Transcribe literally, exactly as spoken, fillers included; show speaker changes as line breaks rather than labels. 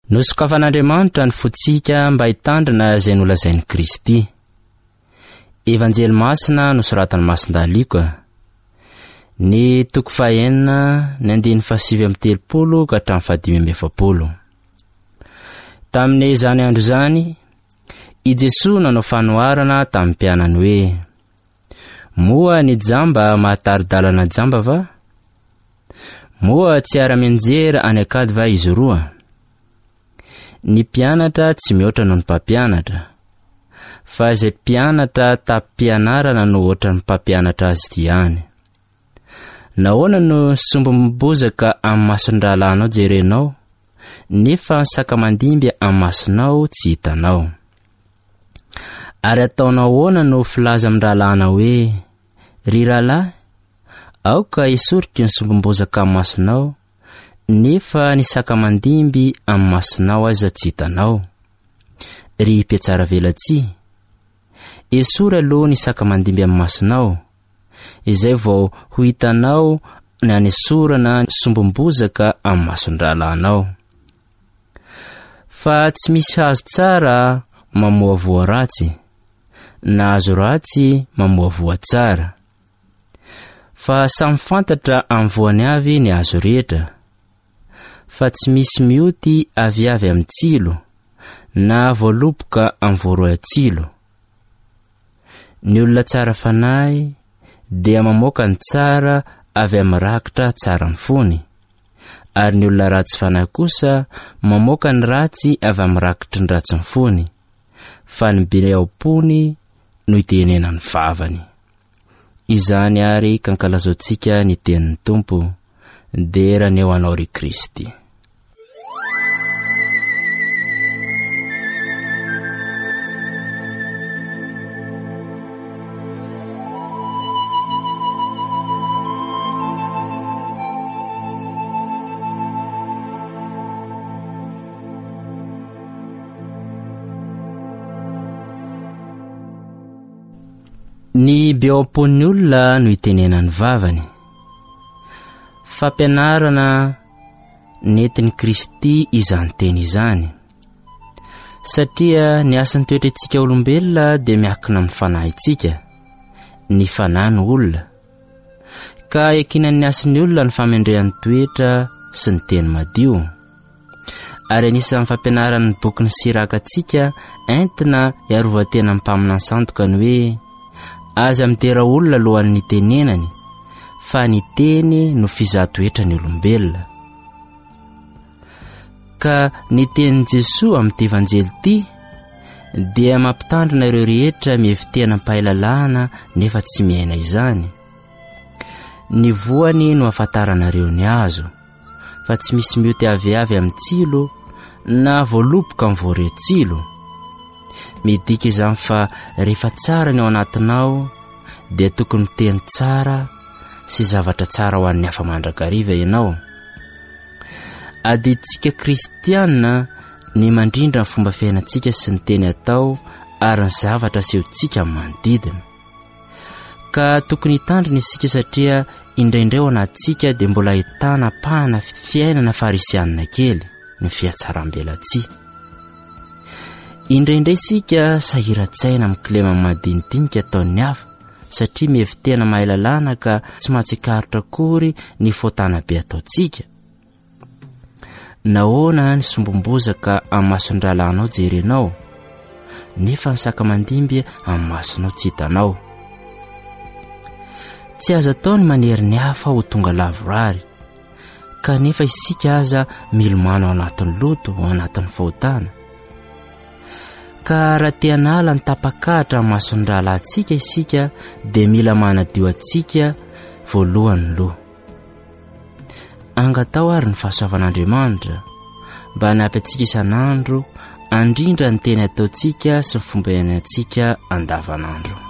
Nosokafan'Andriamanitra ny fotsika mba hitandrina izay nolazain'i Kristy. Evanjely masina nosoratan'ny Masindaliko. Ny toko fahaenina ny andiny fahasivy amby telopolo ka hatramin'ny fahadimy amby efapolo. Tamin'ny izany andro izany, i Jesosy nanao fanoharana tamin'ny mpianany hoe: moa ny jamba mahataridalana jamba va? Moa tsy ara-mianjera any akady va izy roa? Ny mpianatra tsy mihoatra noho ny mpampianatra, fa izay mpianatra tam-pianarana no ohatran'ny mpampianatra azy ity ihany. Nahoana no sombim-bozaka amin'ny mason-drahalanao jerenao, nefa ny sakamandimby amin'ny masonao tsy hitanao? Ary ataonao ahoana no filaza amin'ny rahalanao hoe: ry rahalahy, aoka hisoriky ny sombim-bozaka amin'ny masonao, nefa ny sakamandimby amin'ny masonao aza tsy hitanao? Ry mpiatsara velatsia, esory aloha ny sakamandimby amin'ny masonao, izay vao ho hitanao ny anesorana ny sombim-bozaka amin'ny mason-drahalanao. Fa tsy misy azo tsara mamoavoa ratsy, na azo ratsy mamoavoa tsara, fa samy fantatra amin'ny voany avy ny azo rehetra. Fa tsy misy mioty avy-avy amin'ny tsilo, na voaloboka amin'ny voaroy tsilo. Ny olona tsara fanahy dia mamoaka ny tsara avy amin'ny rakitra tsara ny fony, ary ny olona ratsy fanahy kosa mamoaka ny ratsy avy amin'ny rakitra ny ratsy ny fony, fa ny be ao-pony no itenena ny vavany. Izany ary kankalazaontsika ny tenin'ny Tompo, dera ny eo anao ry Kristy. Ny be ao am-pon'ny olona no itenena ny vavany. Fampianarana nentin'i Kristy izany teny izany, satria ny asan'ny toetrantsika olombelona dia miankina amin'ny fanahitsika, ny fanahy ny olona, ka ekinan'ny asan'ny olona ny famendrehan'ny toetra sy ny teny madio. Ary anisan'ny fampianaran'ny boky ny sirakatsika entina hiarovan-tena amin'ny mpaminany sandoka ny hoe: aza mitera olona alohan'ny tenenany, fa ny teny no fizaha-toetra ny olombelona. Ka ny tenin'i Jesosy amin'ity evanjely ity dia mampitandrina ireo rehetra mihevitena mpahalalahana nefa tsy miaina izany. Ny voany no ahafantaranareo ny azo, fa tsy misy mioty avy-avy amin'ny tsilo, na voaloboka amin'ny voaroy tsilo. Midika izany fa rehefa tsara ny ao anatinao, dia tokony teny tsara sy zavatra tsara ho an'ny hafa mandrakariva ianao. Adintsika kristianina ny mandrindra ny fomba fiainantsika sy ny teny atao ary ny zavatra asehontsika amin'ny manodidina. Ka tokony hitandrina isika satria indraindray ao anatintsika dia mbola ahitana pahana fiainana farisianina kely, ny fiatsaram-belatsia. Indraindray isika sahiran-tsaina amin'ny kilema madinidinika ataon'ny hafa, satria mihevitena mahalalana ka tsy mahatsikaritra akory ny fotana be ataontsika. Nahoana ny sombim-bozaka amin'ny mason-drahalanao jerenao, nefa ny sakamandimby amin'ny masonao tsy hitanao? Tsy azo atao ny manery ny hafa ho tonga lavorary, kanefa isika aza milomano ao anatin'ny loto, ao anatin'ny fahotana. Ka raha te hanala ny tapa-kahatra amin'ny mason-drahalahintsika isika, dia mila manadio antsika voalohany loha. Angatao ary ny fahasoavan'Andriamanitra mba hanampy antsika isan'andro handrindra ny teny ataontsika sy ny fomba iainantsika andavanandro.